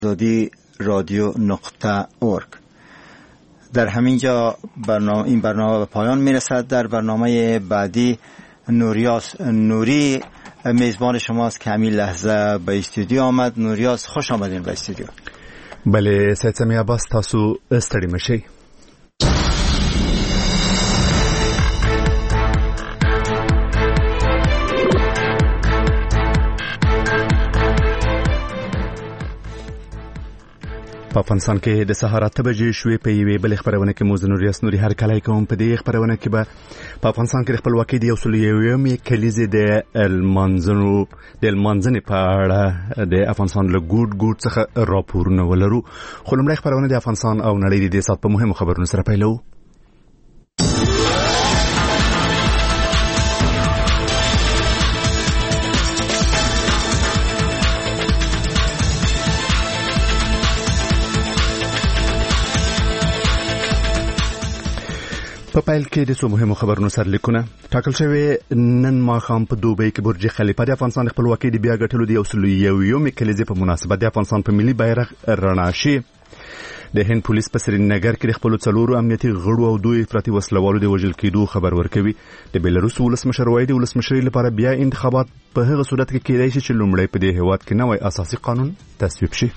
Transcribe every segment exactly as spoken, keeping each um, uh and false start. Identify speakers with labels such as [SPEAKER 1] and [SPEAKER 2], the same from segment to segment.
[SPEAKER 1] آزادی رادیو نقطه اورگ. در همین جا برنامه این برنامه به پایان میرسد. در برنامه بعدی نوریاس نوری میزبان شماست که همین لحظه به استودیو آمد. نوریاس خوش آمدین به استودیو.
[SPEAKER 2] بله سید سمی عباس، تاسو ستړي مشئ. په افغانستان کې د سهار اته بجې شوې په یوې بلې خپرونه کې موږ نوریاس نوري هرکلی کوم. په دې خپرونه کې به په افغانستان کې د خپلواکۍ د یو سل یویمې کلیزې د لمانځنو د لمانځنې په اړه د افغانستان له ګوټ ګوټ څخه راپورونه ولرو. خو لومړی خپرونه د افغانستان او نړۍ د دې ساعت په مهمو خبرونو سره پیلوو. په پیل کې د څو مهمو خبرونو سرلیکونه. ټاکل شوی نن ماښام په دوبۍ کې برج خلیفه د افغانستان د خپلواکۍ د بیا ګټلو د یو سل یویمې کلیزې په مناسبت د افغانستان په ملي بیرغ رڼا شي. د هند پولیس په سرینګر کې د خپلو څلورو امنیتي غړو او دوه افراطي وسلوالو د وژل کېدو خبر ورکوي. د بیلاروس ولسمشر وایي د ولسمشرۍ لپاره بیا انتخابات په هغه صورت کې کېدای شي چې لومړی په دې هېواد کې نوی اساسي قانون تصویب شي.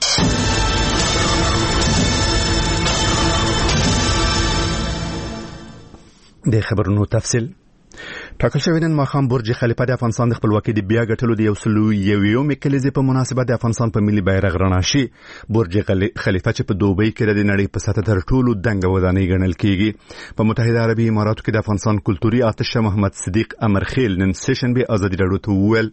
[SPEAKER 2] د خبرونو تفصیل. ټاکل شوی نن ماښام برج خلیفه د افغانستان د خپلواکۍ د بیا ګټلو د یو سل یویمې کلیزې په مناسبت د افغانستان په ملي بیرغ رڼا شي. برج خلیفه چې په دوبۍ کې د نړۍ په سطحه تر ټولو دنګه ودانۍ ګڼل کیږي. په متحده عربي اماراتو کې د افغانستان کلتوري آتش محمد صدیق امرخیل نن سشنبه ازادي راډیو ته وویل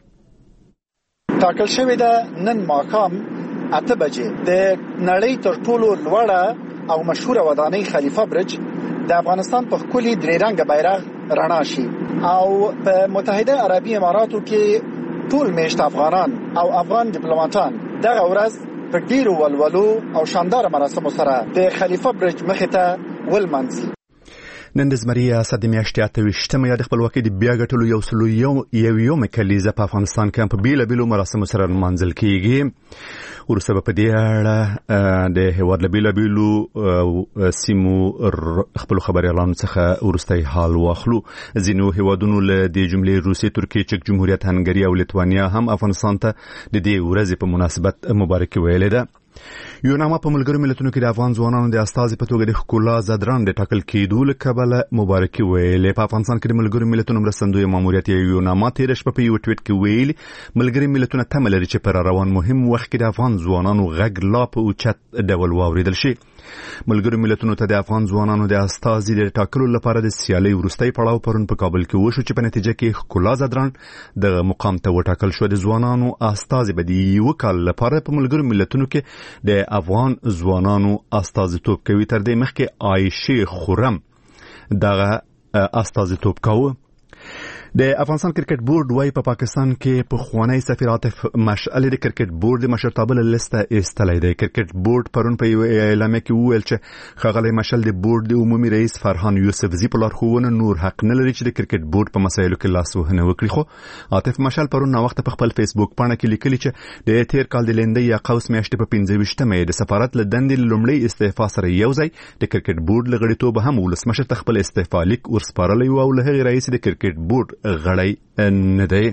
[SPEAKER 3] ټاکل شوی ده نن ماښام اته بجې د نړۍ تر ټولو لوړه او مشهوره ودانۍ خلیفه برج د افغانستان په خولي درې رنګه بیرغ رڼا شي او په متحده عربي اماراتو کې ټول میشت افغانان او افغان ډیپلوماټان دغه ورځ په ډیرو ولولو او شاندار مراسمو سره د خلیفه برج مخې ته ولمانځي.
[SPEAKER 2] نن د زمري ریاست د میاشتې اته ویشتمه یا د خپلواکۍ د بیا ګټلو یو سل یویمې کلیزه په افغانستان کې په بیلابیلو مراسمو سره لمانځل کیږي. وروسته به په دې اړه د هېواد له بیلابیلو سیمو خپلو خبریالانو څخه وروستی حال واخلو. ځینو هېوادونو له دې جملې روسیې، ترکیې، چک جمهوریت، هنګري او لیتوانیا هم افغانستان ته د دې ورځې په مناسبت مبارکي ویلې ده. یوناما په ملګرو ملتونو کې د افغان ځوانانو د استازي په توګه د ښکلا زدران د ټاکل کېدو له کبله مبارکي ویلې. په افغانستان کې د ملګرو ملتونو مرستندوی ماموریت یوناما تېره شپه په یو ټویټ کې ویلي ملګري ملتونه تمه لري چې پر روان مهم وخت کې د افغان ځوانانو غږ لا په اوچت ډول واورېدل شي. ملګرو ملتونو ته د افغان ځوانانو د استازي د ټاکلو لپاره د سیالۍ وروستی پړاو پرون په کابل کې وشو چې په نتیجه کې ښکلا زدران د مقام ته وټاکل شو. د ځوانانو استازي به د یو کال لپاره په ملګرو ملتونو کې د افغان ځوانانو استازیتوب کوي. تر دې مخکې عایشې خورم دغه استازیتوب کاوه. د افغانستان کرکټ بورډ وايي په پاکستان کې پخوانی سفیر عاطف مشعل د کرکټ بورډ د مشرتابه له لیسته ایستلی دی. کرکټ بورډ پرون په یوه اعلامیه کې وویل چې ښاغلی مشعل د بورډ د عمومي رئیس فرهان یوسفزي په لارښوونه نور حق نه لري چې د کرکټ بورډ په مسایلو کې لاسوهنه وکړي. خو عاطف مشعل پرون ناوخته په خپل فیسبوک پاڼه کې لیکلي چې د تیر کال د لیندۍ یا قوس میاشتې په پنځه ویشتمه د سفارت له دندې لومړۍ استعفا سره یو ځای د کرکټ بورډ له غړیتوب هم ولسمشر ته خپل استعفا لیک ورسپارلی و او له هغې راهیسې د کرکټ بورډ غړی نه دی.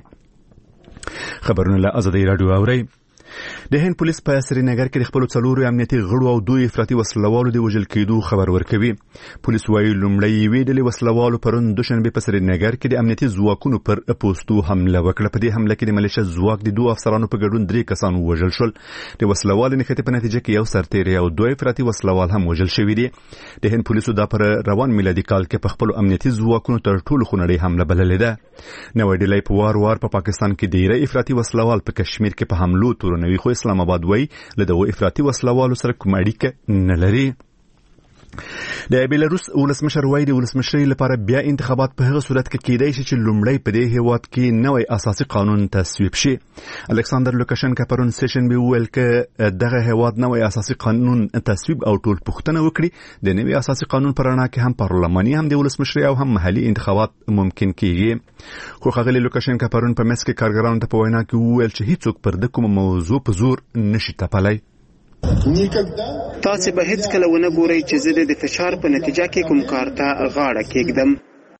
[SPEAKER 2] خبرونه له ازادي راډیو اورئ. د هند پولیس په سرینګر کې د خپلو څلورو امنیتي غړو او دوه افراطي وسلوالو د وژل کېدو خبر ورکوي. پولیس وایي لومړی یوې ډلې وسلوالو پرون دوشنبه په سرینګر کې د امنیتي ځواکونو پر پوستو حمله وکړه. په دې حمله کې د ملیشه ځواک د دوه افسرانو په ګډون درې کسان وژل شول. د وسلوالو نښتې په نتیجه کې یو سرتیری او دوه افراطي وسلوال هم وژل شوي دي. د هند پولیسو دا پر روان میلادي کال کې په خپلو امنیتي ځواکونو تر ټولو خونړۍ حمله بللې ده. نوې ډلې په وار وار په پاکستان کې ډېری افراطي وسلوال په کشمیر کې په حملو تورنوي، خو اسلام آباد وایي له دغو افراطي وسلوالو سره کوم اړیکه نه لري. د بیلاروس ولسمشر وایي د ولسمشرۍ لپاره بیا انتخابات په هغه صورت کې کېدای شي چې لومړی په دې هیواد کې نوی اساسي قانون تصویب شي. الکساندر لوکاشنکا پرون سیشن به ویل کې دغه هیواد نوی اساسي قانون تصویب او ټول پوښتنه وکړي. د نوی اساسي قانون پر اړه کې هم پارلماني هم د ولسمشرۍ او هم محلي انتخابات ممکن کیږي. خو ښاغلي لوکاشنکا پرون په مس کې کارګرانو ته په وینا کې وویل چې هیڅوک پر د کوم موضوع په زور نشي تپلی.
[SPEAKER 4] تاسو به هیڅ کله ونه ګورئ چې زه د فشار په نتیجه کې کوم کار ته غاړه کېږدم.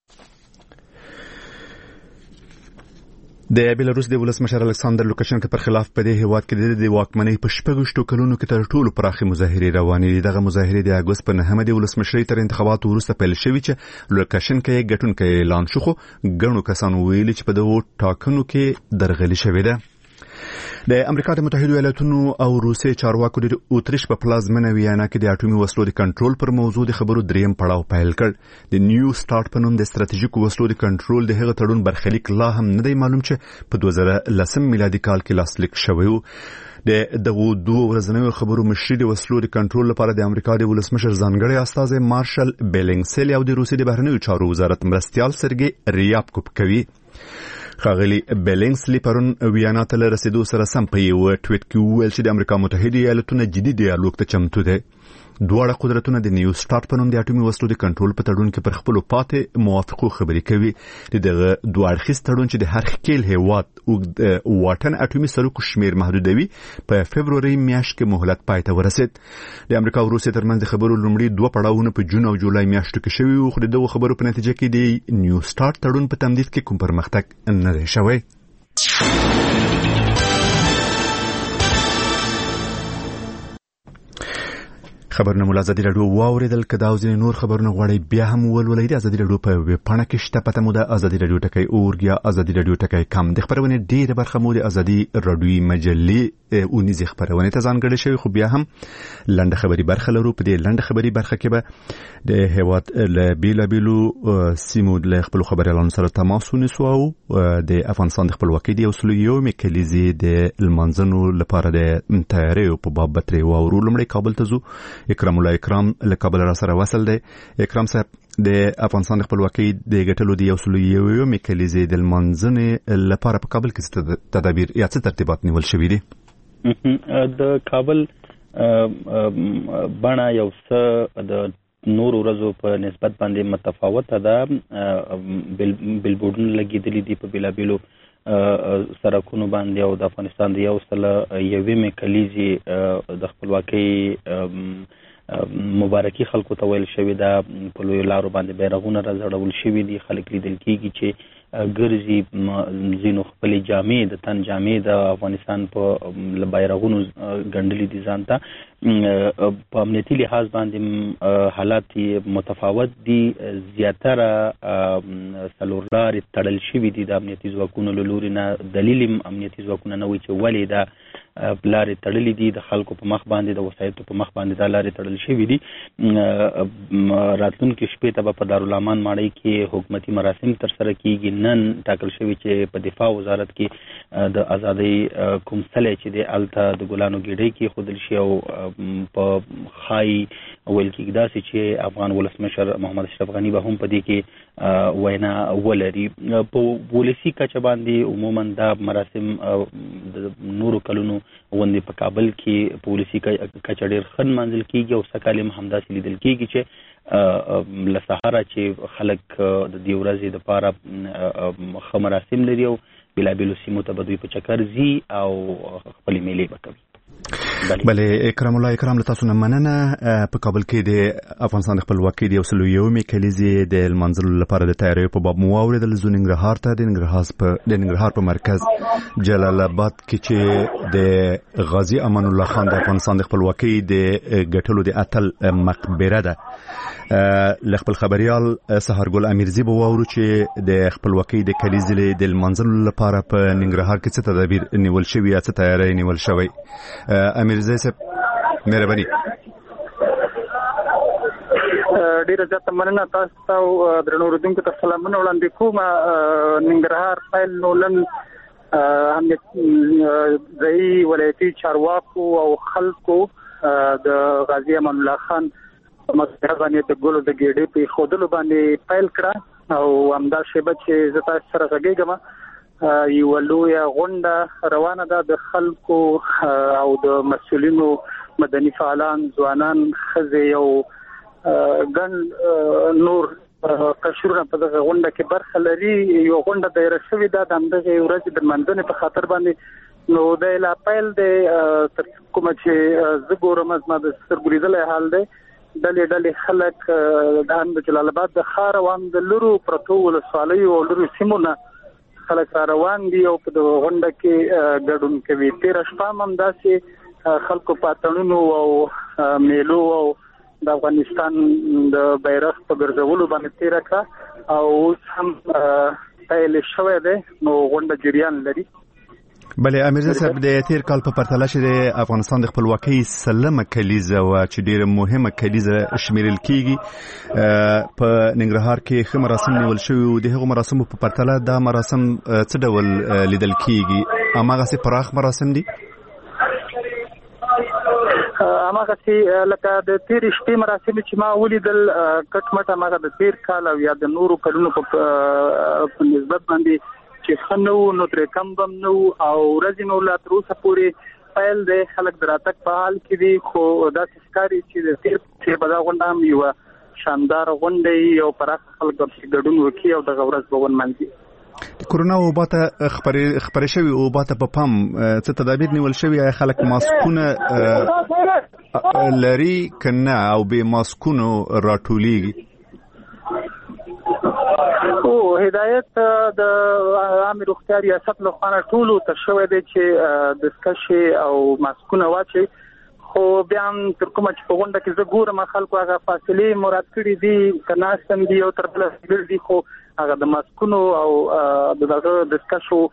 [SPEAKER 2] د بیلاروس د ولسمشر الکساندر لوکاشنکا پر خلاف په دې هیواد کې د واکمنۍ په شپږشتو کلونو کې تر ټولو پراخې مظاهرې روانې دي. دغه مظاهرې د اګوست په نهمه د ولسمشرۍ تر انتخاباتو وروسته پیل شوې چې لوکاشنکا یې ګټونکی اعلان شو، خو ګڼو کسانو ویلي چې په دغو ټاکنو کې درغلي شوې ده. د امریکا د متحده ایالاتونو او روسیې چارواکو د اوتریش په پلازمینه ویانا کې د اټومي وسلو د کنټرول پر موضوع د خبرو دریم پړاو پیل کړ. د نیو سٹارټ په نوم د ستراتیژیکو وسلو د کنټرول د هغه تړون برخلیک لا هم نه دی معلوم چې په دوه زره لسم میلادي کال کې لاسلیک شوی و. د دغو دوه ورځنیو خبرو مشري د وسلو د کنټرول لپاره د امریکا د ولسمشر ځانګړی استازی مارشل بیلینګسلی او د روسیې د بهرنیو چارو وزارت مرستیال سرګي ریابکوف کوي. ښاغلي بیلینګسلی پرون ویانا ته رسیدو سره سم په یو ټویټ کې وویل چې د امریکا متحده ایالاتونه جدي ډیالوګ ته چمتو دي. دواړه قدرتونه د نیو سٹارټ په نوم د اټومي وسلو د کنټرول په تړون کې پر خپل پاتې موافقو خبرې کوي. دغه دوه اړخیز تړون چې د هر ښکیل هیواد او واټن اټومي سرکو شمیر محدودوي په فبروري میاشت کې مهلت پای ته ورسید. د امریکا او روسیې ترمنځ د خبرو لومړی دوه پړاوونه په جون او جولای میاشتو کې شوي وو، خو دغه خبرو په نتیجه کې د نیو سٹارټ تړون په تمدید کې کوم پرمختګ نه دی شوی. خبرونه مو ازادي رادیو واوریدل. که دا او ځینې نور خبرونه غواړئ بیا هم ولولئ د ازادي رادیو په ویبپاڼه کې شته. پته مو د ازادي رادیو ټکی اورګ یا ازادي رادیو ټکی کم. د خبرونې ډېره برخه مو د ازادي رادیوي مجلې اونیزې خبرونې ته ځانګړې شوې، خو بیا هم لنډه خبري برخه لرو. په دې لنډه خبري برخه کې به د هیواد له بیلابیلو سیمو له خپل خبريالانو سره تماس ونیسو او د افغانستان د خپلواکۍ د یو سل یومې کلیزې د لمانځنو لپاره د تیاریو په باب به ترې واورو. لومړی کابل ته ځو. اکرام الله اکرام له کابل را سره وصل دی. اکرام صاحب، د افغانستان د خپلواکۍ د ګټلو د یو سل یومې کلیزې د لمانځنې لپاره په کابل کې تدابیر یا څه ترتیبات نیول شوي دي؟
[SPEAKER 5] د کابل بڼه یو څه د نور ورځو په نسبت باندې متفاوته ده. بیلبورډونه لګېدلي دي په بیلابیلو سرکونو باندې او د افغانستان د یو سل یومې کلیزې د خپلواکۍ مبارکي خلکو ته ویل شوې ده. په لویو لارو باندې بیرغونه راځړول شوي دي. خلک لیدل کېږي چې ګرځي، ځینو خپلې جامې د تن جامې د افغانستان په بیرغونو ګنډلي دي ځان ته. په امنیتي لحاظ باندې حالات متفاوت دي. زیاتره څلور لارې تړل شوي دي د امنیتي ځواکونو له لوري نه. دلیل امنیتي ځواکونه نه وایي چې ولې دا لارې تړلې دي. د خلکو په مخ باندې، د وسایطو په مخ باندې دا لارې تړل شوي دي. راتلونکي شپې ته به په دارالامان ماڼۍ کې حکومتي مراسم ترسره کېږي. نن ټاکل شوي چې په دفاع وزارت کې د ازادۍ کوم څلی چې دی هلته د ګلانو ګېډۍ کېښودل شي او په ښایي ویل کېږي داسې چې افغان ولسمشر محمد اشرف غني به هم په دې کې وینا ولري. په ولسي کچه باندې عموما دا مراسم د نورو کلونو غوندې په کابل کې په ولسي کچه ډېر ښه نمانځل کېږي او سږ کال هم همداسې لیدل کېږي چې له سهاره چې خلک د دې ورځې دپاره ښه مراسم لري او بېلابېلو سیمو ته به دوی په چکر ځي او خپلې میلې به کوي.
[SPEAKER 2] بله اکرام الله اکرام له تاسو نه مننه. په کابل کې د افغانستان د خپلواکۍ د یو سل یومې کلیزې د لمانځلو لپاره د تیاریو په باب مو واورېدل. زه ننګرهار ته د ننګرهار په مرکز جلال آباد کې چې د غازي امان الله خان د افغانستان د خپلواکۍ د ګټلو د اتل مقبره ده. له خپل خبريال سهارګل امیرزي به واورو چې د خپلواکۍ د کلیزې د لمانځلو لپاره په ننګرهار کې څه تدابیر نیول شوي یا څه تیاری نیول شوی. امیرزي صاحب مهرباني.
[SPEAKER 6] ډیره زیاته مننه. تاسو ته درنو اوریدونکو ته سلامونه وړاندې کوم. ننګرهار فایل نولن هم ځایي ولایتي چارواکو او خلکو د غازي امان الله خان مګر باندې د ګولو د ګېډې په خودلو باندې پیل کړه او همدا شیبه چې زه تاسو سره غږیږم یو لوی غونډه روانه ده د خلکو او د مسؤلینو مدني فعالان ځوانان خزې او ګن نور قشرونه په دغه غونډه کې برخه لري. یو غونډه دایره شوې ده د همدغه ورځې د منځنۍ په خاطر باندې نو د لا پیل د تر کومه چې زه ګورم زما د سترګریدلې حال دی ډلې ډلې خلک د جلال آباد د ښار روان د لرو پرتو ولسوالیو او لرو سیمونه خلک را روان دي او په دغه غونډه کې ګډون کوي. تېره شپه هم همداسې خلکو په اتڼونو او میلو او د افغانستان د بیرغ په ګرځولو باندې تېره کړه او اوس هم پیل شوی دی نو غونډه جریان لري.
[SPEAKER 2] بله امیرزا صاحب د تیر کال په پرتله چې د افغانستان د خپلواکۍ سلمه کلیزه او چې ډیره مهمه کلیزه شمیرل کیږي په ننګرهار کې ښه مراسم نیول شوي او د هغو مراسمو په پرتله دا مراسم څه ډول لیدل کیږي؟ هماغسې پراخ مراسم دي؟
[SPEAKER 6] هماغسې لکه د تېرې شپې مراسم چې ما ولیدل کټ مټ هماغه د تېر کال او یا د نورو کلونو په نسبت باندې چې خنو نو تر کم بم نو او ورځې نو لا تر اوسه پورې پیل دی خلک د راتګ په حال کې دي خو داسې ښکاري چې د تېر چې په دغه غونډه هم یوه شانداره غونډه او پراخ خلک ګډون وکړي او دغه ورځ به ونمانځي.
[SPEAKER 2] د کورونا وبا ته خپرې شوې وبا ته په پام څه تدابیر نیول شوي؟ خلک ماسکونه لري که نه او بې ماسکونو راټولیږي؟
[SPEAKER 6] او هدایت د عامه روغتیا ریاست له خوا ټولو ته شوی دی چې د سکشې او ماسکونه واچي خو بیا تر کومه چې په غونډه کې زه ګورم خلکو هغه فاصلې مراد کړي دي که ناستم دي او تر بله ډېر دي خو هغه د ماسکونو او د دغه د سکشو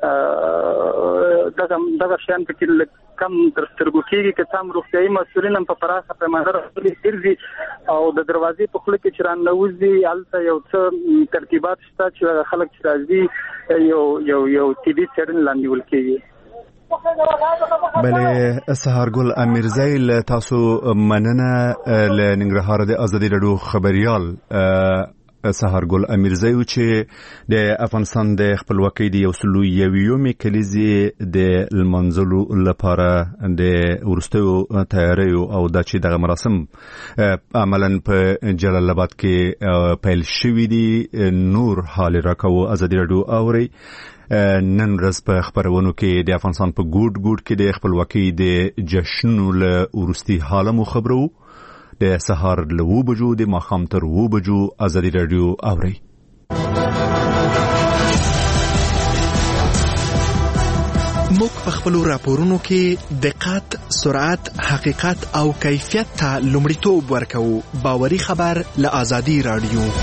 [SPEAKER 6] دغه دغه شیان پکې کم تر سترګو کېږي که څه هم روغتیایي مسؤلین هم په پراخه پیمانه راغلي ګرځي او د دروازې په خوله کې چې راننوځي هلته یو څه ترتیبات شته چې خلک چې راځي یو یو یو طبي څېړنې لاندې نیول کېږي.
[SPEAKER 2] بله سهارګل امیرزی له تاسو مننه له ننګرهار د ازادي راډیو خبریال سهارګل امیرزی چې د افغانستان د خپلواکۍ د یو سلو یویمې کلیزې د لمانځلو لپاره د وروستیو تیاریو او دا چې دغه مراسم عملا په جلال آباد کې پیل شوي دي نور حال راکوو ازادي راډیو اوري. نن ورځ په خبرونو کې د افغانستان په ګوټ ګوټ کې د خپلواکۍ د جشنونو له وروستي حاله مو خبرو. د سهار له اوه بجو د ماښام تر اوه بجو ازادي راډیو اورئ.
[SPEAKER 7] موږ په خپلو راپورونو کې دقت، سرعت، حقیقت او کیفیت ته لومړیتوب ورکوو. باوري خبر له ازادي راډیو.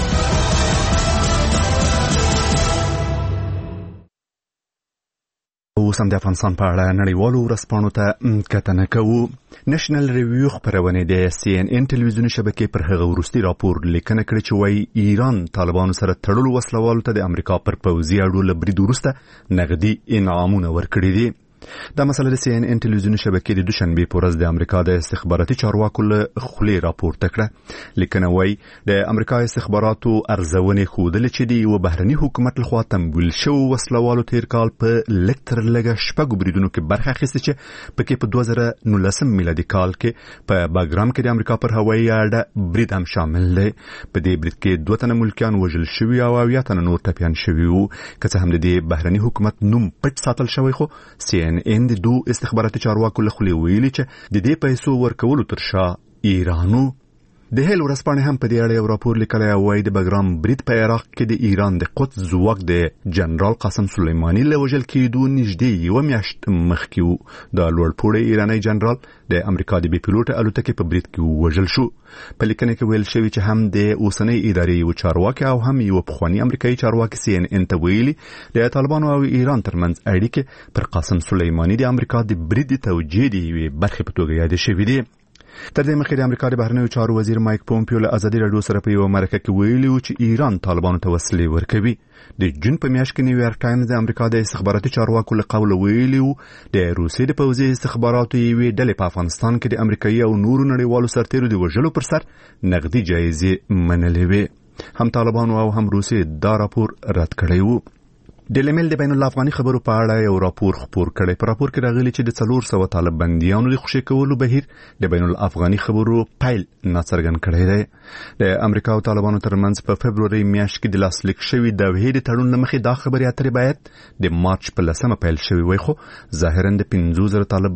[SPEAKER 2] اوس هم د افغانستان په اړه نړیوالو ورځپاڼو ته کتنه کوو. نېشنل ریویو خپرونې د سی ان ان ټلویزیوني شبکې پر هغه وروستي راپور لیکنه کړې چې وایي ایران طالبانو سره تړلو وسلوالو ته د امریکا پر پوځي اډو له برید وروسته نغدي انعامونه ورکړي دي. دا مسله د سی ان ان ټلویزیوني شبکې د دوشنبې په ورځ د امریکا د استخباراتي چارواکو له خولې راپورته کړه. لیکنه وایي د امریکا استخباراتو ارزونې ښودلې چې د یوه بهرني حکومت لخوا تمویل شوو وسلوالو تیر کال په لږ تر لږه شپږو بریدونو کې برخه اخیستې چې پکې په دوه زره نولسم میلادي کال کې په باګرام کې د امریکا پر هوایي اډه برید هم شامل دی. په دې برید کې دوه تنه ملکیان وژل شوي او اویا تنه نور ټپیان شوي وو. که څه هم د دې بهرني حکومت نوم پټ ساتل شوی خو سی ان ان د دو استخباراتي چارواکو له خولې ویلي چې د دې پیسو ورکولو تر شا ایرانو. د هیل ورځپاڼې هم په دې اړه یو راپور لیکلی او وایي د بګرام برید په عراق کې د ایران د قدس ځواک د جنرال قاسم سلیماني له وژل کېدو نږدې یوه میاشت مخکې و. د لوړپوړی ایرانی جنرال د امریکا د بې پیلوټه الوتکې په برید کې وژل شو. په لیکنه کې ویل شوي چې هم د اوسنۍ ادارې یو چارواکي او هم یو پخواني امریکایي چارواکي سی ان ان ته ویلي د طالبانو او ایران ترمنځ اړیکې پر قاسم سلیماني د امریکا د برید د توجیه د یوې برخې په توګه یادې شوي دي. تر دې مخکې د امریکا د بهرنیو چارو وزیر مایک پومپیو له ازادي راډیو سره په یو مرکه کې ویلي و چې ایران طالبانو ته وسلې ورکوي. د جون په میاشت کې نیویارک ټایمز د امریکا د استخباراتي چارواکو له قوله ویلي و د روسیې د پوځي استخباراتو یوې ډلې په افغانستان کې د امریکایي او نورو نړیوالو سرتیرو د وژلو پر سر نقدي جایزې منلې وې. هم طالبانو او هم روسیې دا راپور رد کړی و. ډیلی میل د بین الافغاني خبرو په اړه یو راپور خپور کړی. په راپور کې راغلي چې د څلور سوه طالب بندیانو د خوشي کولو بهیر د بین الافغاني خبرو پیل ناڅرګند کړی دی. د امریکا او طالبانو ترمنځ په فبروري میاشت کې د لاسلیک شوي د وحید تړون له مخې دا خبرې اترې باید د مارچ په لسمه پیل شوي وای، خو ظاهرا د پنځه زره طالب